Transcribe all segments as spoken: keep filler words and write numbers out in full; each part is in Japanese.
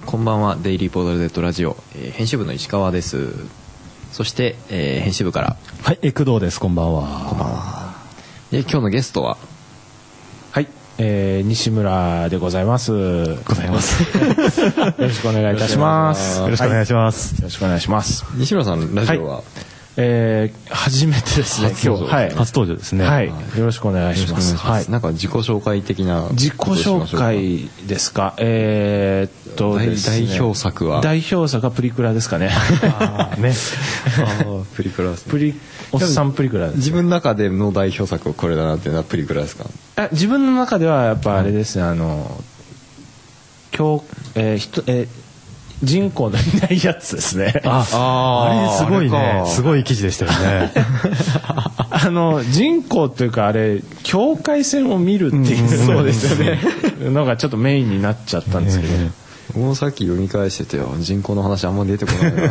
こんばんは。デイリーポータル Z ラジオ、えー、編集部の石川です。そして、えー、編集部からはい、え工藤です。こんばんは。 こんばんは。で今日のゲストははい、えー、西村でございます。 ございます。 よろしくお願いいたします。 よろしくお願いします。 はい、よろしくお願いします。 西村さんラジオは、はい、 えー、初めてですね。今日、はい、 初登場ですね。 はい、よろしくお願いします。 はい、なんか自己紹介的な自己紹介ですか。えー、っとですね、 代表作は代表作はプリクラですかね。 あね。 あプリクラですね。 プリおっさんプリクラです。 自分の中での代表作はこれだなっていうのはプリクラですか。 あ、自分の中ではやっぱあれですね。あの今日、えー、人えー人口のいないやつですね。 ああ、あれすごいね。すごい記事でしたよね。 あの人口というかあれ境界線を見るっていう、そうですよね。のがちょっとメインになっちゃったんですけど。えー、もうさっき読み返しててよ、人口の話あんま出てこないな。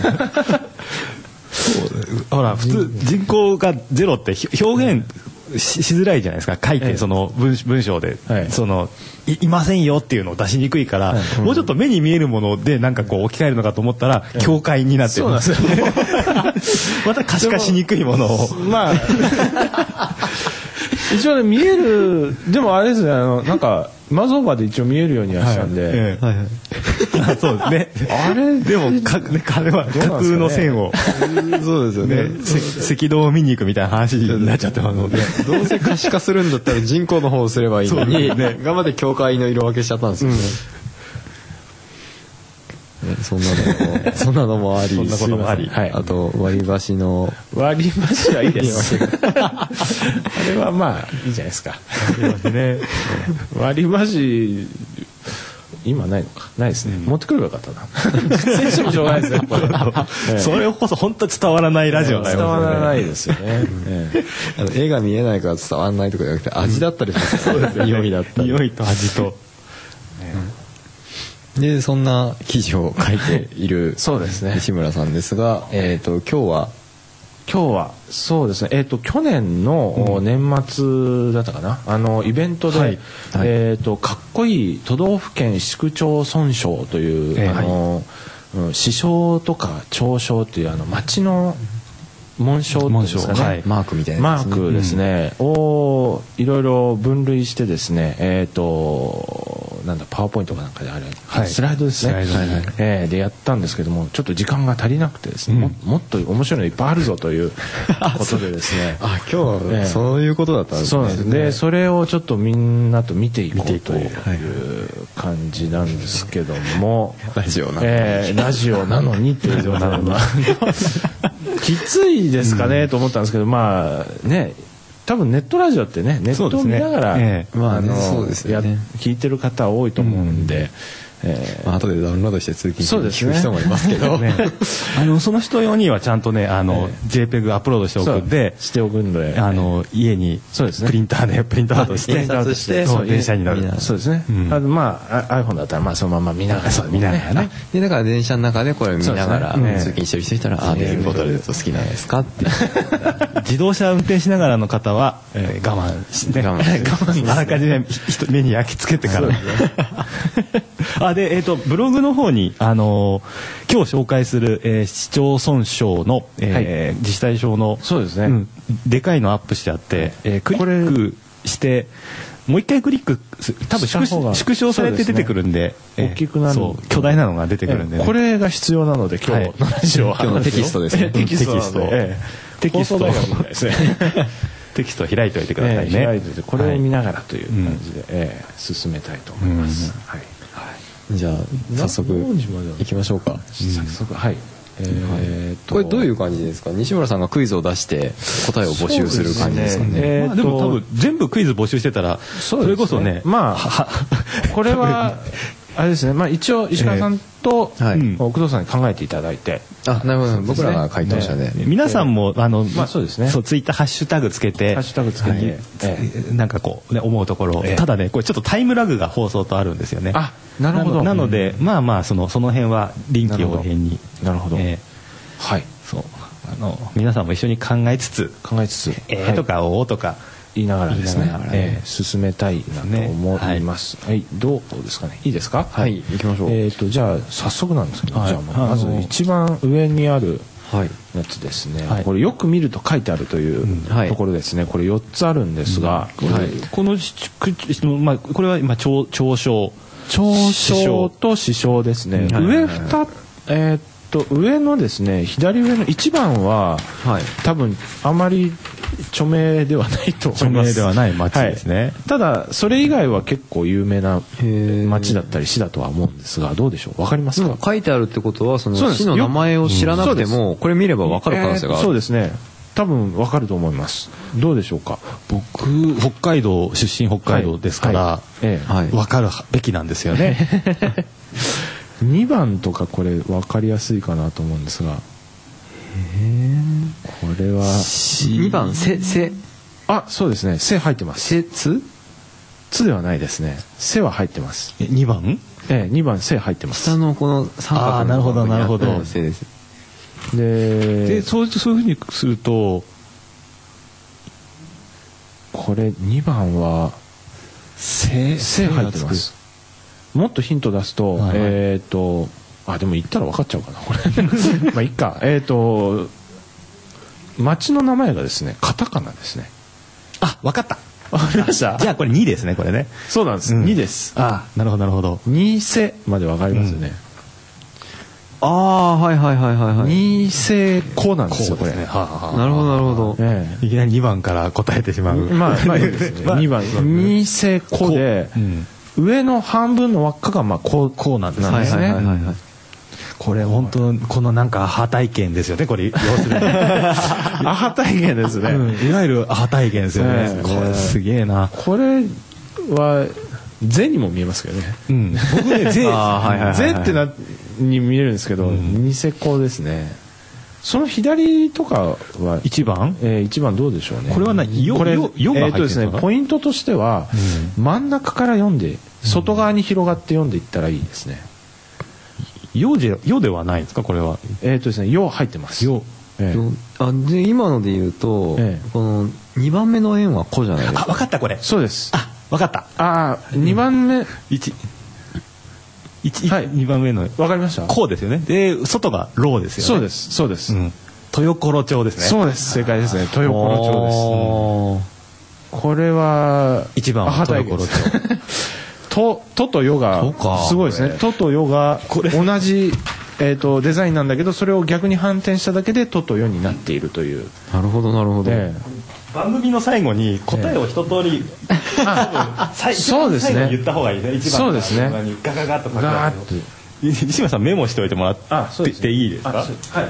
ほら普通人口がゼロって表現し, しづらいじゃないですか。書いてその 文, 文章で、はい、その い, いませんよっていうのを出しにくいから、はい、もうちょっと目に見えるものでなんかこう置き換えるのかと思ったら、はい、境界になってるんですよね。また可視化しにくいものをまあ一応ね見える。でもあれですね、あのなんかマゾーバで一応見えるようにはしたんで、はいはいはいはい、そうですね。あれでもか、ね、彼は架空の線をそうですよね。 赤道を見に行くみたいな話になっちゃってますので、 どうせ可視化するんだったら人口の方をすればいいのに、ね、頑張って境界の色分けしちゃったんですよね。うん、そんなのもそんなのもあり、 そんなこともあり、 はい、あと割り箸の割り箸はいいです。あれはまあいいじゃないですか。ね、割り箸今ないのか、ないですね。うん、持ってくればよかったな。選手もしょうがないですね。これええ、それこそ本当に伝わらないラジオだよね。 伝わらないですよね。ええ、 あの絵が見えないから伝わらないとかじゃなくて味だったりしますよね。うん、匂いだったり。 匂いと味と。 でそんな記事を書いているそうですね、 西村さんですが、えー、と今日は今日はそうですね、えー、と去年の年末だったかな、あのイベントで、はいはい、えー、とかっこいい都道府県市区町村賞という、えー、あの、はい、市章とか町章というあの町の紋章っていうんですかね、はい、 マークみたいなマークですね、うん、をいろいろ分類してですね、えー、となんだパワーポイントかなんかであれ、はい、スライドですね、はいはい、えー、でやったんですけどもちょっと時間が足りなくてですね、うん、も, もっと面白いのいっぱいあるぞということでですねあ今日は、えー、そういうことだったんですね。 そうですでそれをちょっとみんなと見ていこうという感じなんですけども、 ラジオなのに、 えー、ラジオなのにっていうようなきついですかね、うん、と思ったんですけど、まあね多分ネットラジオってねネットを見ながら、ねえーまあね、そうですよね、聞いてる方多いと思うんで、うんえーまあ後でダウンロードして通勤に聞く人もいますけど、 ね、あのその人用にはちゃんとねあの、えー、ジェイペグ アップロードしておくんでしておくんであの家にプリンターでプリントアウトして印刷してそう電車になるそうですね、うん、あのまあ iPhone だったらまあそのまま見ながら、 そう見ながらねでだから電車の中でこれ見ながら、ね、通勤してる人いたら、うん、あデイリーポータル好きなんですかって自動車運転しながらの方は、えー、我慢して我慢あらかじめ目に焼き付けてからあでえっ、ー、とブログの方に、あのー、今日紹介する、えー、市町村賞の、えーはい、自治体賞のそうですね、うん、 でかいのアップしてあって、えー、クリックしてもう一回クリック多分縮, 縮小されて出てくるんで、 ね、大きくなるそう巨大なのが出てくるんで、ね、 これが必要なので今日の話を、 はい、今日のテキストですねテキストテキスト、えー、テキストですねテキストを開いておいてくださいね、 えー、開いておいてこれを見ながらという感じで、はいえー、進めたいと思います、うんはいじゃあ早速行きましょうか。 早速はい。 えー、これどういう感じですか。西村さんがクイズを出して答えを募集する感じですかね。 で, ね、まあ、でも多分全部クイズ募集してたら そ, それこそねまあこれはあれですね、まあ、一応石川さんと、えーはい、工藤さんに考えていただいて、 あなるほど、ね、僕らが回答者で、 ね、皆さんもあの、 まあそうですね、 そうツイッターハッシュタグつけてハッシュタグつけて、はいえー、なんかこう、ね、思うところ、えー、ただねこれちょっとタイムラグが放送とあるんですよね。 あなるほど。 なので、うん、まあまあそのその辺は臨機応変になるほど、えー、はいそうあの皆さんも一緒に考えつつ考えつつえーとかおーとか言いながらですね、 ねえー、進めたいなと思います、ね、はい、はい、どうですかね、いいですか。 はい、行きましょう。 えーとじゃあ早速なんですけど、はい、じゃあまず一番上にあるやつですね、はい、これよく見ると書いてあるというところですね、はい、これよっつあるんですが、 うん、はい、この、まあ、これは今長小長小と支小ですね、はい、上ふた、えー、っと上のですね左上のいちばんは、はい、多分あまり著名ではないと思います。 著名ではない町ですね、はい、 ただそれ以外は結構有名な町だったり市だとは思うんですが、どうでしょう、わかりますか。 書いてあるってことはその市の名前を知らなくてもこれ見ればわかる可能性がある、 えー、そうですね、多分わかると思います。どうでしょうか。 僕北海道出身、北海道ですから、はいはい、分かるべきなんですよねにばんとかこれ分かりやすいかなと思うんですが、へこれはにばんせせあ、そうですね、せ入ってます。 せつつではないですね、せは入ってます。 えにばん、 ええ、にばんせ入ってます。 下のこの三角の、 あ、なるほどなるほど、 せです。 で, で そう, そういうふうにするとこれにばんはせ入ってます。もっとヒント出すと、はい、えっ、ー、とあでも言ったら分かっちゃうかなこれまあいっか。えっ、ー、と町の名前がですねカタカナですね。 あ、分かった、 分かりました。 じゃあこれにですね、これね。 そうなんです、うん、にです。 あ、なるほどなるほど。 にせまで分かりますよね、 うん、ああ、はいはいはいはいはい。 にせこなんですよこれ、 ね、はあはあ、なるほどなるほど、 ええ、いきなりにばんから答えてしまう。 まあまあいいですね、まあ、にばんにせこで、うん、上の半分の輪っかがまあこう、こうなんですね。はいはいはいはい、 これ本当このなんかアハ体験ですよね、これ要するにアハ体験ですね、 うん、いわゆるアハ体験ですよね、えー、これすげえな。 これはゼにも見えますけどね、 うん、僕ねゼゼってなに見えるんですけど、うん、ニセコですね。その左とかはいちばん、 えー、いちばんどうでしょうね。 これは何、よこれよよが入ってるんですか。 えーとですね、ポイントとしては、うん、真ん中から読んで外側に広がって読んでいったらいいですね。 よでよではないですかこれは。 えーとですね、よ入ってます。 よ、 えー、あで今ので言うと、えー、このにばんめの円はこじゃないですか。 あ、分かった、これそうです。 あ、分かった。 あ、にばんめ、うん、 いちいち、はい、にばんめの分かりました。 こうですよね。で外がローですよね。 そうですそうです、うん、 豊頃町ですね。 そうです、正解ですね、豊頃町です、うん、これはいちばんは豊頃町とととよがすごいですね。ととよが同じえーとデザインなんだけど、それを逆に反転しただけでととよになっているという。 なるほどなるほど、えー、番組の最後に答えを一通り、えー、あそうですね、 言った方がいいね。一番そうですね、 ガガガッと書く。ガーッと西村さんメモしておいてもらっていいですか。はい。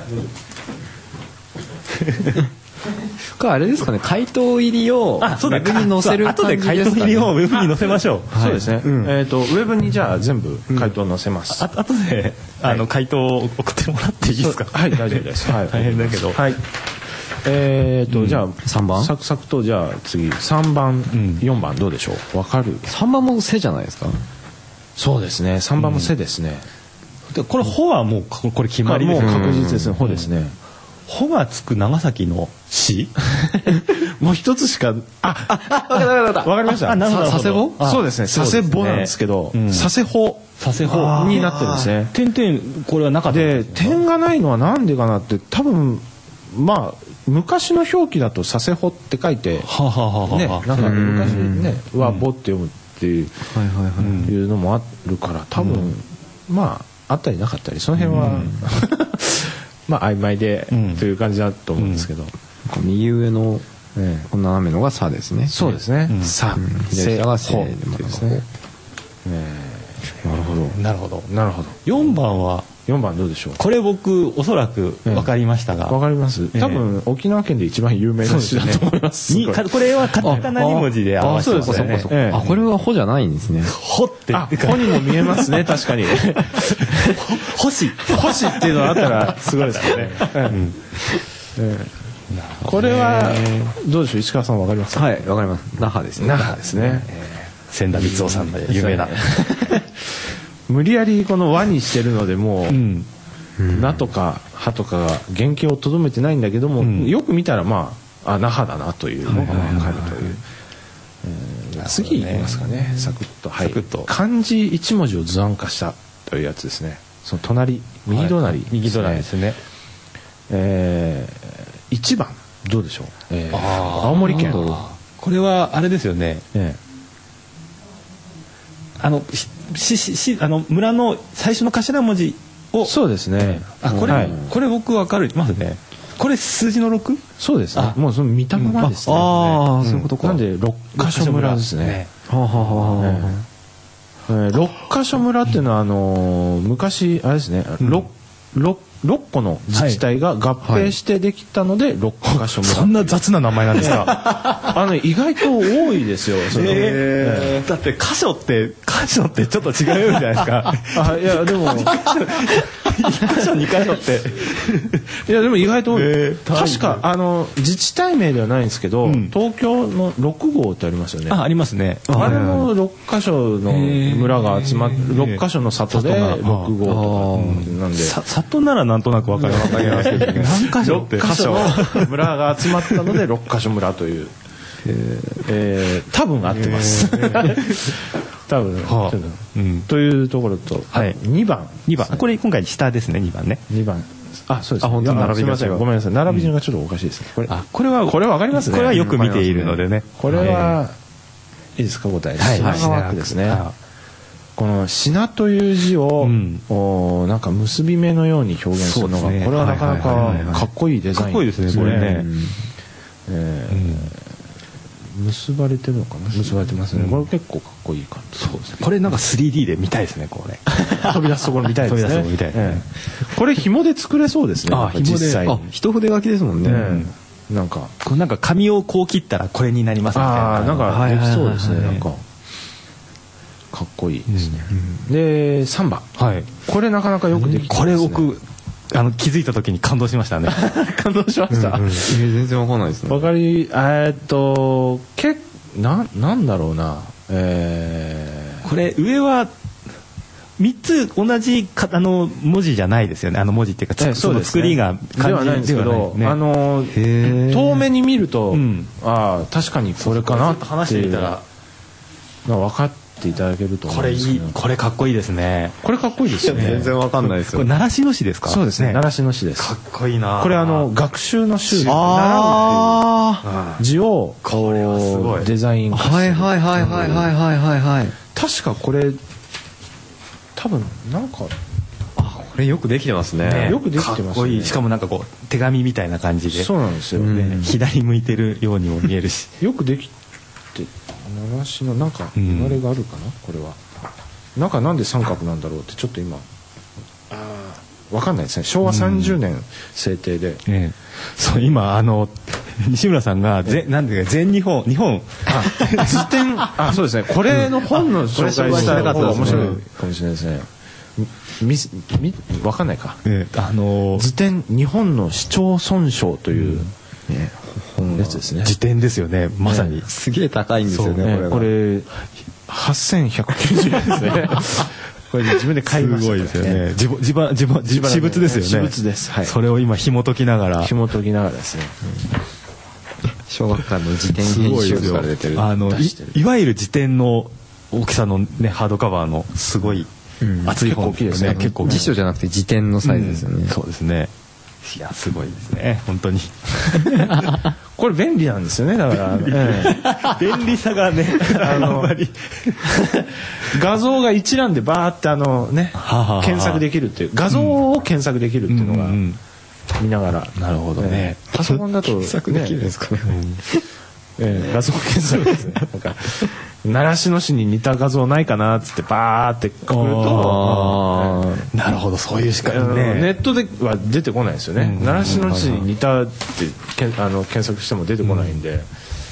これあれですかね、回答入りをウェブに載せる感じですかね。 後で回答入りをウェブに載せましょう。 そうですね、うん、えーとウェブにじゃあ全部回答載せます、 うん、あ後であの回答を送ってもらっていいですか。 はい、大丈夫です、はい、 大変だけど、 はい、えーと、うん、じゃあさんばんサクサクと、じゃあ次さんばん、うん、よんばんどうでしょう。わかる。 さんばんもせじゃないですか。 そうですね、さんばんもせですね、 うん、でこれほはもうこれ決まりですね。 もう確実ですね、ほですね。 ほがつく長崎の市もう一つしか。ああ、わかったわかったわかりました。 あ、なるほど。 佐世保。 そうですね、佐世保なんですけど、佐世保佐世保になってるんですね。 点々これはなかったで、点がないのはなんでかなって、多分まあ昔の表記だと佐世保って書いて、 ははははね、なんか昔ねはぼって読むっていういうのもあるから、多分まああったりなかったり、その辺はまあ曖昧でという感じだと思うんですけど、 右上のこの斜めのがさですね。 そうですね、さ、 左下がせですね。 なるほどなるほどなるほど。 よんばんはよんばんどうでしょう。 これ僕おそらく分かりましたが。 分かります。多分沖縄県で一番有名な市だと思います。 これはカタカナに文字で合わせてますね。 あ、これはほじゃないんですね。 ほって。 あ、ほにも見えますね、確かに。 星星っていうのがあったらすごいですよね。これはどうでしょう、石川さん分かりますか。 はい、分かります。那覇ですね。 那覇ですね。 千田光雄さんの有名な。 無理やりこの和にしてるので、もう、うんうん、なとかはとかが原型をとどめてないんだけども、うん、よく見たらまああ那覇だなというのが分かるという。 次いきますかね、サクッと。はい、 サクッと漢字一文字を図案化したというやつですね。その隣、右隣、 はい、右隣ですね。 えー、いちばんどうでしょう。えー、青森県。 これはあれですよね。ええ、あのしししあの村の最初の頭文字を。 そうですね。 あ、これ、はい、これ僕分かるますね。これ数字の ろく？ そうですね。もうその見たままですね。 うん、ああ、そういうことか。 なんでろっかしょ村ですね。 はあはあはあ。ろっかしょ村っていうのはあの昔あれですね。ろっこの自治体が合併してできたのでろっかしょ村。 そんな雑な名前なんですか。 あの意外と多いですよ。それえー、だって箇所って箇所ってちょっと違うじゃないですか。 あ、いやでもいっ箇所に箇所っていやでも意外と多い。 えー、 確かあの自治体名ではないんですけど、うん、東京のろくごうってありますよね。 あ、ありますね。 あれもろっかしょの村が集まってろっかしょの里でろくごうとかなんで、 里ならなんとなくわかりますけどね。何箇所ってろっかしょの村が集まったのでろっかしょ村という。えー、多分合ってます。多分、はあ、うん、というところと、はい、にばん、 にばん、これ今回下ですね。にばんね。 にばん。あ、そうです。 あ、本当に並びが違う。 ごめんなさい。並び順がちょっとおかしいですね。これ、 あ、これはこれわかりますね。 これはよく見ているのでね。 これはいいですか、答え。 はい、 品川区ですね。この品という字を、うん、おなんか結び目のように表現するのが、ね、これはなかなかかっこいいデザイン。 かっこいいですね、これね。 えー結ばれてるのかな。結ばれてますね、うん、これ結構かっこいい感じ。 そうですね。これなんか スリーディー で見たいですね、これ。 飛び出すところ見たいですね。 飛び出すところ見たいですね、 ええ、これ紐で作れそうですね。 あ、紐で。あ、 一筆書きですもんね、 うん、なんかこうなんか紙をこう切ったらこれになりますみたいな。 あ、なんかできそうですね。なんかかっこいいですね、うん、でさんばん、はい、これなかなかよくできてますね。 これ僕あの気づいた時に感動しましたね。 感動しました。うんうん、 全然わかんないですね。 わかり、えー、っとけななんだろうな、えー、これ上はみっつ同じかあの文字じゃないですよね。あの文字っていうか、えー、そうですね、作りがではないんですけど、ね、あの遠目に見ると、うん、ああ確かにこれかなって話してみたら分かっていただけると思うんですけど、 これいい、これかっこいいですね。 これかっこいいですよね。 全然わかんないですよ。 これ習志野市ですか。 そうですね、習志野市です。 かっこいいな。 これあの学習の習、習うっていう字をこうデザイン化して、 はいはいはいはいはいはいはいはい。 確かこれ多分なんかあ、これよくできてますね。 よくできてますね。 かっこいい。しかもなんかこう手紙みたいな感じで。 そうなんですよ。 左向いてるようにも見えるし。 よくできて。習志野なんか生まれがあるかな、うん、これはなんかなんで三角なんだろうってちょっと今あ分かんないですね。しょうわさんじゅうねん制定で、うんええ、そう今あの西村さんがぜなんで全日本日本あ辞典あそうですね、これの本の紹介した方が面白いかもしれないですね。みみ分かんないか、 ええ、あの辞典日本の市町村賞という、うんね、やつですね。 辞典ですよね、まさに、 ね、すげえ高いんですよね、 ね、これはっせんひゃくきゅうじゅうえんですね。これ自分で買いました、ね、 すごいですよね。自分自分自分自分私物ですよね。 私物です、はい、 それを今紐解きながら紐解きながらですね、 うん、小学館の辞典編集部から出てるあの い, いわゆる辞典の大きさの、ね、ハードカバーのすごい厚い本ですね。 結構辞書じゃなくて辞典のサイズですよね、 うん、そうですね。いやすごいですね本当に。 これ便利なんですよね。だから便利、ええ、便利さがねあのあり画像が一覧でバーってあのね検索できるっていう画像を検索できるっていうのが見ながら、 うん、なるほどね、 ね、パソコンだと、ね、 検索できるんですかね、 うんええ、画像検索ですね。なんか習志野市に似た画像ないかなっつってバーってくると、 なるほどそういう仕組みね。 ネットでは出てこないですよね。習志野市に似たってけあの検索しても出てこないんで、うん、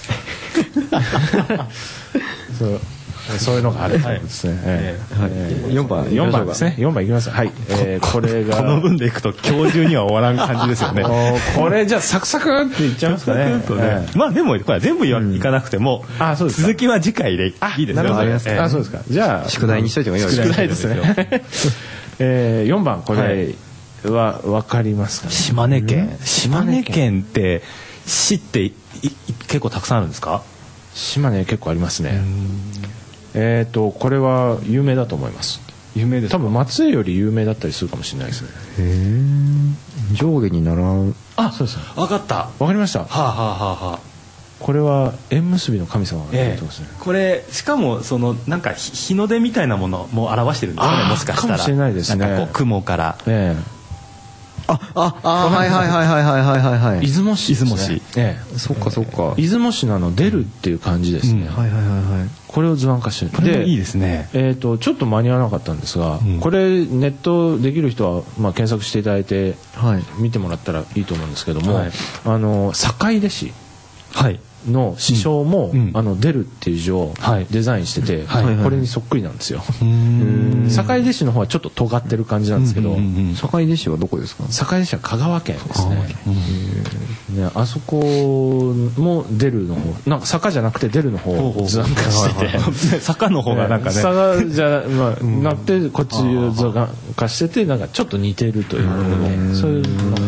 そうそういうのがあるんですね。ええはいえー、よんばんよんばんですね。よんばんいきます。はい。えー、これがこの分でいくと今日中には終わらん感じですよね。 これじゃあサクサクっていっちゃいますかね。 サクサクとね、えー、まあでもこれ全部言わ、うん、いかなくても、あそうです続きは次回でいいですよ。 あ、えー、あそうですか。じゃあ宿題にしといてもいいですか。宿題ですね。えー、よんばんこれはわかりますかね。 島根県。島根県って市っていい結構たくさんあるんですか。 島根結構ありますね。えっとこれは有名だと思います。 有名ですか。 多分松江より有名だったりするかもしれないですね。 へえ。上下に並う。 あ、そうですね。 分かった。 わかりました。 はあはあはあはあ。 これは縁結びの神様が出てますね。 これしかもそのなんか日の出みたいなものも表してるんですかね、もしかしたら。 かもしれないですね。 なんかこう雲から。 ええ。 あ、あ、あ、はいはいはいはいはいはいはいはい。 出雲市ですね。出雲市。 ええ。そっかそっか。 出雲市のあの出るっていう感じですね。 はいはいはいはい。 これを図案化してる。 これもいいですね。 えっとちょっと間に合わなかったんですが、これネットできる人はまあ検索していただいて見てもらったらいいと思うんですけども、あの坂出市。はい。の師匠も、うん、あの出るっていう字をデザインしてて、はい、これにそっくりなんですよ。坂出市の方はちょっと尖ってる感じなんですけど、 坂出市はどこですか？ 坂出市は香川県ですね。ね、あそこも出るの方、なんか坂じゃなくて出るの方を図案化してて、 坂の方がなんかね、 坂じゃまあなくてこっち図案化しててなんかちょっと似てるということで、そういうのが。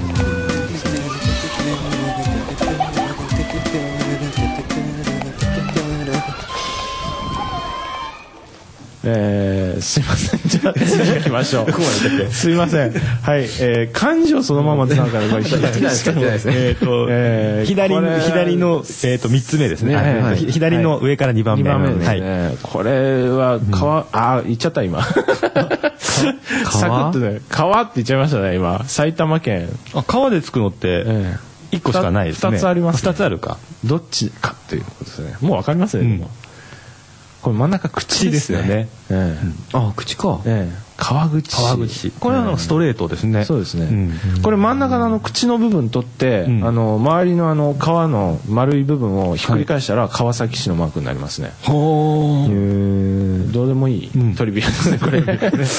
えー、すいません。じゃあ次行きましょう。すいません。はい、えー、漢字をそのまま使うからこれえっと、えー、左の左のえっと三つ目ですね。はい、左の上から二番目。 二番目ですね。はい、これは川、うん、あ言っちゃった今。サクッとね川って言っちゃいましたね今。埼玉県。 あ川でつくのって。えー一個しかないですね。 二つあります。 二つあるか。 どっちかということですね。もうわかりますね。うんこれ真ん中口ですよね。 ええ、あ口か。 ええ、川口。 川口。これはストレートですね。 そうですね。これ真ん中のあの口の部分取って、あの周りのあの川の丸い部分をひっくり返したら川崎市のマークになりますね。ほー。どうでもいいトリビアですねこれ。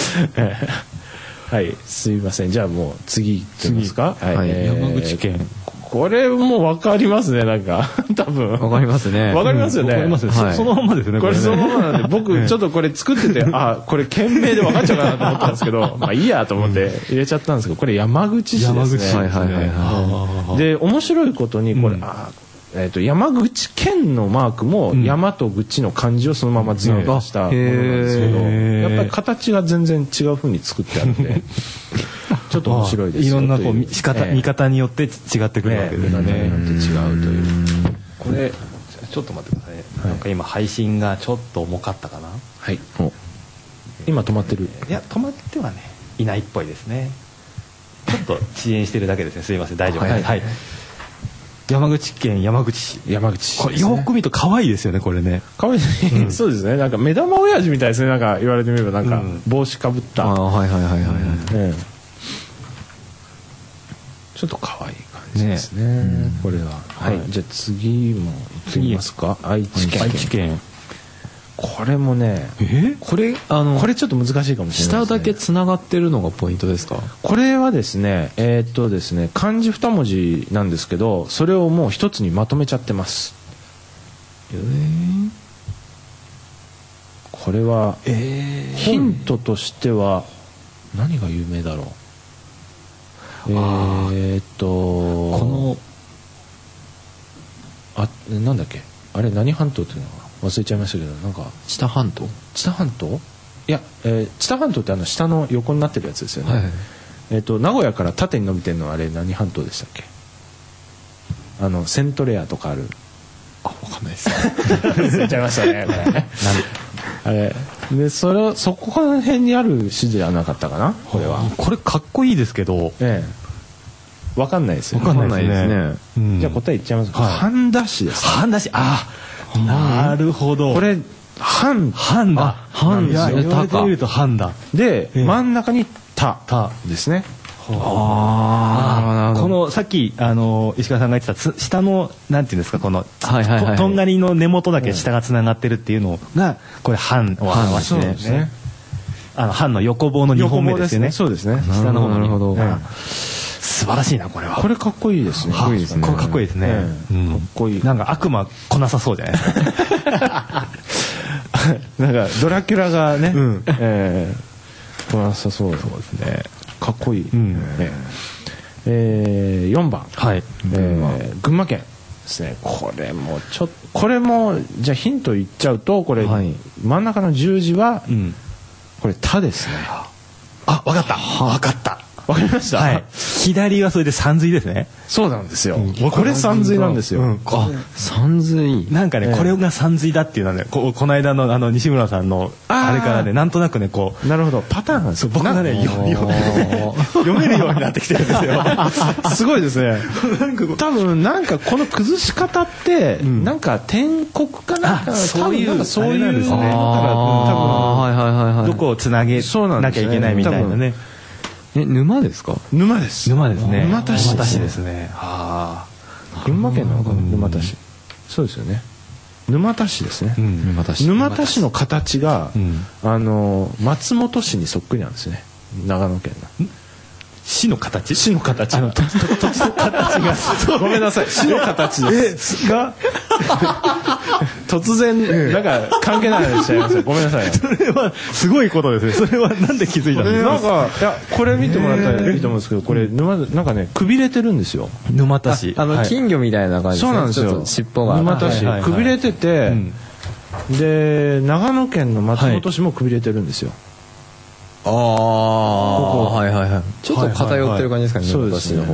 はい、すいません。じゃあもう次いってみますか。 はい。山口県。 これもわかりますねなんか多分わかりますねわかりますよね、 うん、そ, そのままですねこれそのままなんで僕ちょっとこれ作っててあこれ県名で分かっちゃうかなと思ったんですけどまあいいやと思って入れちゃったんですけどこれ山口市ですね。 山口市はいはいはいで面白いことにこれ、うん、あえー、と山口県のマークも山と口の漢字をそのまま図案化したものなんですけど、うん、やっぱり形が全然違う風に作ってあるんでちょっと面白いですよ。 いろんなこう仕方、えー、見方によって違ってくるわけですね。 見方によって違うという。 これちょっと待ってくださいね。はい、なんか今配信がちょっと重かったかな。 はい。今止まってる。 いや止まってはねいないっぽいですね。ちょっと遅延してるだけですね。すいません大丈夫です。はい。はい、山口県山口市。 山口市、 ね。これよく見ると可愛いですよねこれね。 可愛い、うん、そうですね。なんか目玉親父みたいですね。なんか言われてみればなんか帽子かぶった。うん、あはいはいはいはいはい。うんちょっと可愛い感じですね。ねこれは、はい。はい、じゃあ次も次いますか。愛知県。 愛知県。 これもね。 え？これあのこれちょっと難しいかもしれないですね。 下だけつながってるのがポイントですか？ これはですね、えー、っとですね、漢字二文字なんですけど、それをもう一つにまとめちゃってます。えー、これは、えー、ヒントとしては何が有名だろう。えー、っとこのあなんだっけあれ何半島っていうのは忘れちゃいましたけどなんか知多半島知多半島いや、えー、知多半島ってあの下の横になってるやつですよね、はいはいえー、っと名古屋から縦に伸びてるのはあれ何半島でしたっけあのセントレアとかあるあ分かんないです忘れちゃいましたねあれでそれそこら辺にある市ではなかったかなこれはこれかっこいいですけど、 ええ、分かんないですよね分かんないですね、 うん、じゃあ答え言っちゃいますか、はい、半田市です、ね、 半田市あなるほどこれ半半だ半ですよ言われてみると半だで、ええ、真ん中に田ですねあこのさっきあの石川さんが言ってた下のなんていうんですかこの、はいはいはい、とんがりの根元だけ下がつながってるっていうのがこれ半を表してね、ねあの半の横棒のにほんめですよね。 そうですね。 下の方のなるほど、うん、 素晴らしいなこれは。 これかっこいいですね。 かっこいいですね。これかっこいいですね。 うん、かっこいい。 なんか悪魔来なさそうじゃないですか。 なんかドラキュラがね、うん、えー、来なさそうですね。かっこいい、うんねえー、よんばん、 はいえー、群馬県ですね、これもちょっとこれもじゃあヒント言っちゃうとこれ、はい、真ん中の十字は、うん、これ田ですね。 あ、わかった。わかった。 わかりました、はい、 左はそれで山水ですね。 そうなんですよ、うん、これ山水なんですよ、うん、 あ、山水なんかね、えー、これが山水だっていうのはね、こ, この間 の, あの西村さんのあれからね、なんとなくねこうなるほどパターンなんですよ。 僕がね読めるようになってきてるんですよすごいですね多分なんかこの崩し方って、うん、なんか天国かなんかそういうなんそういうね、だから多分はいはいはいはい、 どこをつなげなきゃいけないみたいなね。 え、沼ですか？ 沼です。 沼ですね。 沼田市ですね。 はあ。群馬県の沼田市。そうですよね。沼田市ですね。 うん、沼田市。 沼田市の形が、うん、あの松本市にそっくりなんですね。長野県の。 市の形？ 市の形。あの土地の形が。ごめんなさい。市の形です。が突然なんか関係ない話しちゃいました。ごめんなさい。 それはすごいことですね。それはなんで気づいたんですか？ なんかいやこれ見てもらったらいいと思うんですけど、これ沼なんかねくびれてるんですよ。 沼田市。 あの金魚みたいな感じですね。そうなんですよ。 尻尾が。 沼田市くびれてて、で長野県の松本市もくびれてるんですよ。 ああ、ここはいはいはい。ちょっと偏ってる感じですかね。 そうですね。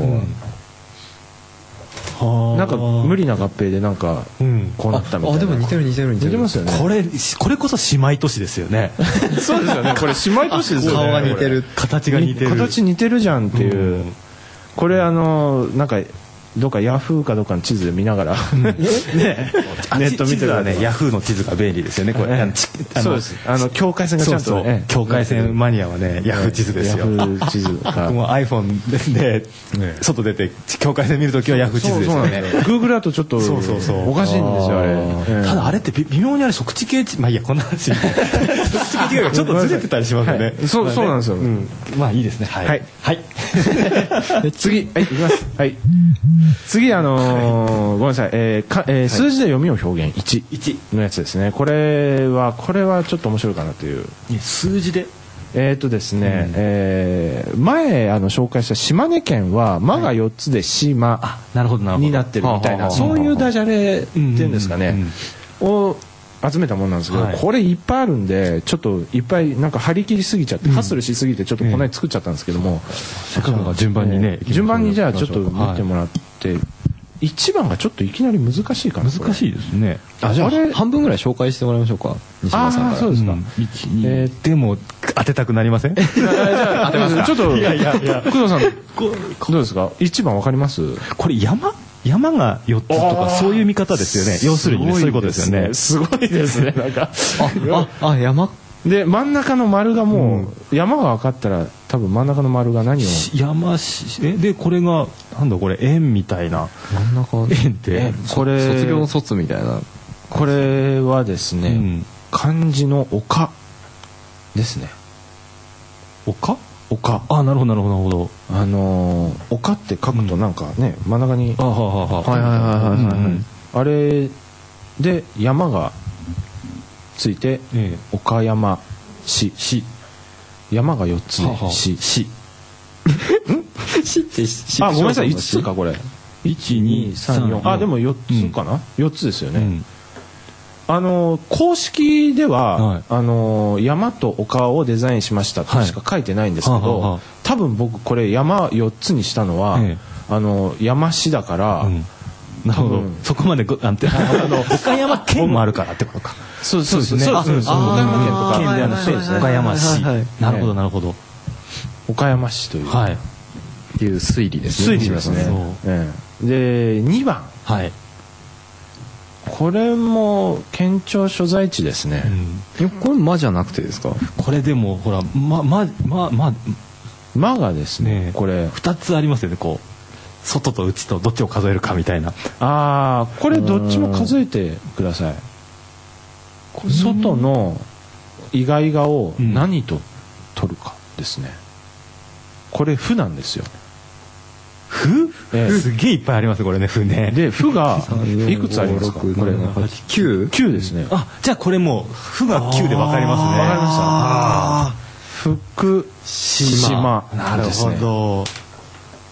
なんか無理な合併でなんかこうなったみたいな。 あ、でも似てる似てる似ててますよね。 これこれこそ姉妹都市ですよね。 そうですよね。これ姉妹都市ですよね。 顔が似てる、 形が似てる。 形似てるじゃんっていう。これあのなんかどっかヤフーかどっかの地図で見ながらねネット見てたらねヤフーの地図が便利ですよね。これそうです。あの境界線がちゃんと境界線マニアはねヤフー地図ですよ。 ヤフー地図か。 もう iPhone で外出て境界線見るときはヤフー地図ですよね。 Google だとちょっとおかしいんですよあれ。 ただあれって微妙にあれ測地形まあいいやこんな話。測地形がちょっとずれてたりしますよね。 そうそうなんですよ。 まあいいですね。はいはい次はいいきます。はい。次あのー、ごめんなさい、えーかえー、数字で読みを表現 いち, いちのやつですね。これはこれはちょっと面白いかなという。 数字でえっとですね、うん、えー、前あの紹介した島根県は「ま」がよっつで「島」になってるみたいな、そういうダジャレっていうんですかね、を集めたものなんですけど、はい、これいっぱいあるんでちょっといっぱいなんか張り切りすぎちゃって、うん、ハッスルしすぎてちょっとこんなに作っちゃったんですけども、 せっかく順番にね、 順番にじゃあちょっと見てもらって、はい、いちばんがちょっといきなり難しいかな。 難しいですね。 あ、じゃあ半分ぐらい紹介してもらいましょうか、西村さんから。 あ、そうですか、うん、 えー、でも当てたくなりません？じゃあ当てますか。ちょっといやいやいや工藤さんどうですか。いちばんわかります？ これ山山がよっつとかそういう見方ですよね。要するに、ね、そういうことですよね。 すごいですね。なんかあああ山で真ん中の丸がもう、うん、山が分かったら多分真ん中の丸が何を山しえでこれがなんだこれ円みたいな真ん中円ってこれ卒業の卒みたいな。 これはですね、うん、漢字の丘ですね。 丘丘。 あ、なるほどなるほどなるほど。 あのー、丘って書くとなんかね、うん、真ん中にあははははいはいはいはいはい、うん、あれで山がついて、ええ、岡山市市山がよっつで市市市って市あごめんなさいいつつかこれいちにさんよんあでもよっつかな、うん、よっつですよね、うん、あの公式では、はい、あの山と丘をデザインしましたとしか書いてないんですけど、はいははは多分僕これ山よっつにしたのは、ええ、あの山市だから、うんなるほど、うん、そこまでなんてあの岡山県もあるからってことか。 そうそうですね。そうですね。岡山県とか県ではなくて岡山市。なるほどなるほど。 岡山市というはいっていう推理ですね。推理ですね。ええ、でにばんはい。 これも県庁所在地ですね。 うん、これ間じゃなくてですか。 これでもほらまままま間がですね。これふたつありますよねこう。外と内とどっちを数えるかみたいな。 ああこれどっちも数えてください。外のイガイガを何と取るかですね。これ負なんですよ。 負、ええ、すげえいっぱいありますこれね負ね。 で負がいくつありますか。これきゅうきゅうですね。 あじゃあこれもう負がきゅうで分かりますね。 分かりました。福島なるほど。 福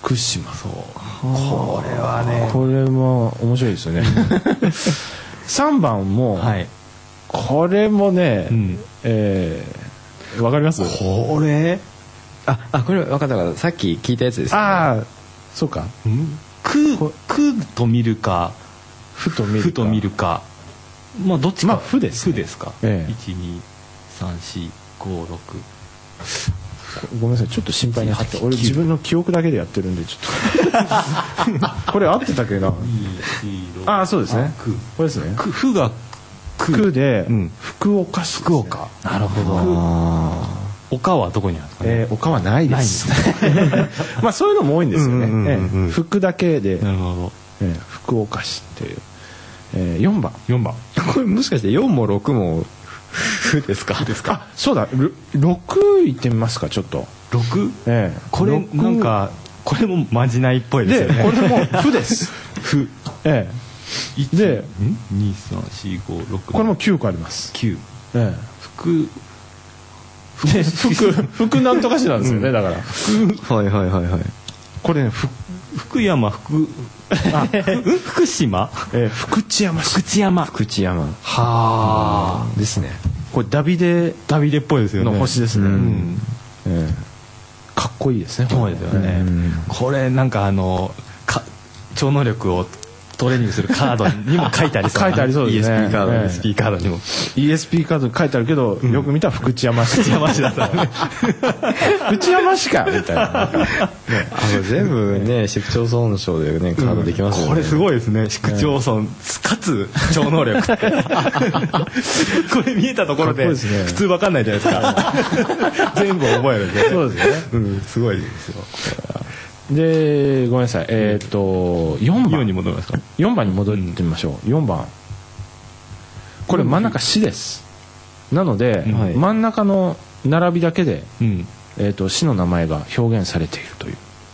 福島。 そうこれはねこれも面白いですよねさんばんも、はい、これもね、うん、えー、わかります？ これああこれ分かった分かった、さっき聞いたやつですね。 ああそうか、 くくと見るかふと見るかふと見るか、まあどっちか、 まあふです、 ね、ふですか、 ええ、 いちにさんしごろくごめんなさい、ちょっと心配になって俺自分の記憶だけでやってるんでちょっとこれ合ってたっけな。ああそうですね、これですね、 ふがくで、うん、福岡市、ね、 福岡、なるほど。岡はどこにあるんですかね。 えー、岡はないですまあそういうのも多いんですよね、うんうんうんうん、えー、福だけで、なるほど、えー、福岡市っていう、えー、よんばんよんばんこれもしかしてよんもろくもふですか？ ですか。あ、そうだ、ろくいってみますか、ちょっと。 ろく？ ええ。 これなんかこれもまじないっぽいですよね。 で、これもふです。 ふ。 ええ。で、 にさんしごろく。 これもきゅうこあります。 きゅう。 ええ。 福で福福なんとか市なんですよね、うん、だから福はいはいはいはい。 これね、 福山福あ福島、 えー、福知山福知山福知山はあですね。 これダビデダビデっぽいですよね。 の星ですね、うん、えー、かっこいいですね。 そうですよね、うん、これなんかあのか超能力をトレーニングするカードにも書いてありそう書いてありそうですね。 イーエスピー カード、えー、イーエスピー カードにもイーエスピー カードに書いてあるけど、うん、よく見たら福知山市福知山市だったね福知山市かみたいな、ね、 あの全部ね市区町村賞でねカードできますよね、 うん、これすごいですね。市区町村、ね、かつ超能力これ見えたところで普通わかんないじゃないですか全部覚えるんで。 そうですね、 うん、すごいですよ。 でごめんなさい、えっ、ー、とよんばんよんに戻りますか。 よんばんに戻ってみましょう、うん、よんばんこれ真ん中市です。なので、うん、真ん中の並びだけで、うん、えー、と市の名前が表現されているという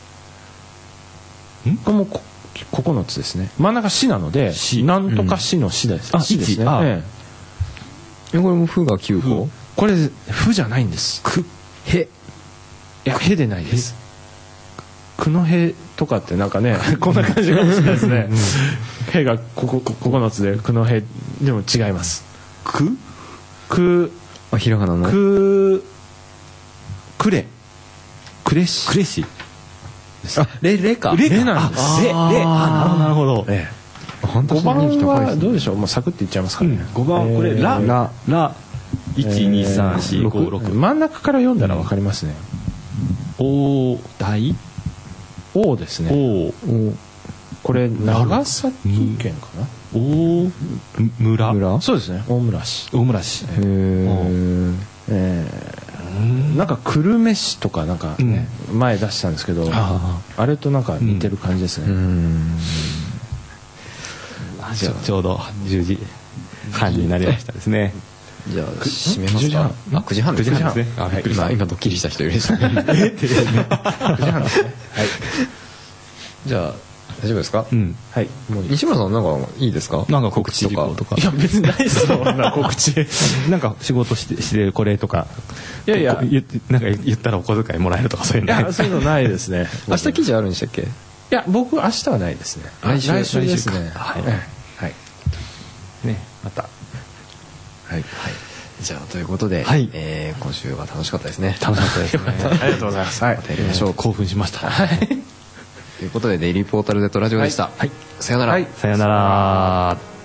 、んこれもこここのつですね。真ん中市なのでなんとか市の市です、うん、あ市ですね。あ、ええ、これもふがきゅうこ。 これふじゃないんです。 くへいやへでないです。くのへとかってなんかねこんな感じかもしれないですねへがここここのつでくのへでも違います。 くくあひらがなのくくれくれしくれしあれれかれなんです。 れれあなるほど。 ええ、ごばんはどうでしょう。もうサクッといっちゃいますからね、 うん、ごばんこれラララいちにさんしごろく真ん中から読んだら分かりますね。 お大おですね。おこれ長崎県かな。 大村村そうですね。大村市大村市。へええー、なんか久留米市とかなんかね、うん、前出したんですけど あ, あれとなんか似てる感じですね。うんうんちょちょうどじゅうじはんになりましたですね。 じゃあ閉めますか。あくじはんですね。あ、はい、今今ドッキリした人いるでしょうね。えってくじはんですね。はい。じゃあ大丈夫ですか。うん。はい。もう西村さんなんかいいですか。 なんか告知とかとか。 いや別にないですよ。そんな告知。 なんか仕事してしてこれとか。 いやいや言ってなんか言ったらお小遣いもらえるとかそういうの。 いやそういうのないですね。 明日記事あるんでしたっけ。いや僕明日はないですね。 来週来週ですね。 はい。 はい。 ねまた。 はい。はい。じゃあということで、はい、えー、今週は楽しかったですね。 楽しかったですね。 ありがとうございます。はい。 またやりましょう。興奮しました。はい。 ということでデイリーポータル Z ラジオでした。 はい。 さよなら。はい。 さよなら。